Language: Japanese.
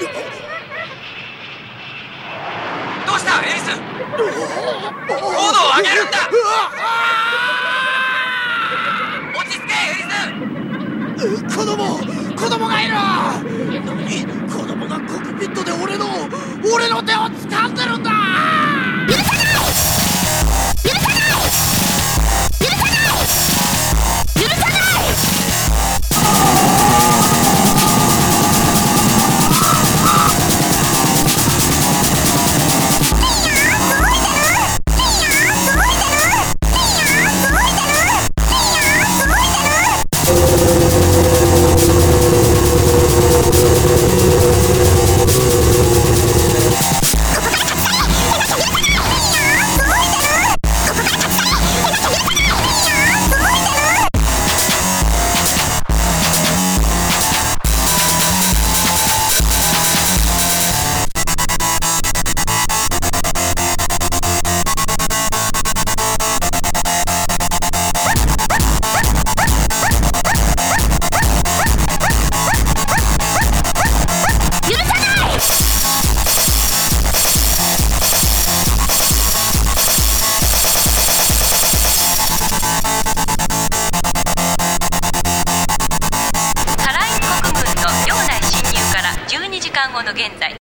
どうしたエリス？高度を上げるんだ。落ち着けエリス。 子供がいる。何？子供がコックピットで俺の手を掴んでるんだ。許さない！許さない！許さない！許さない！ 12時間後の現在、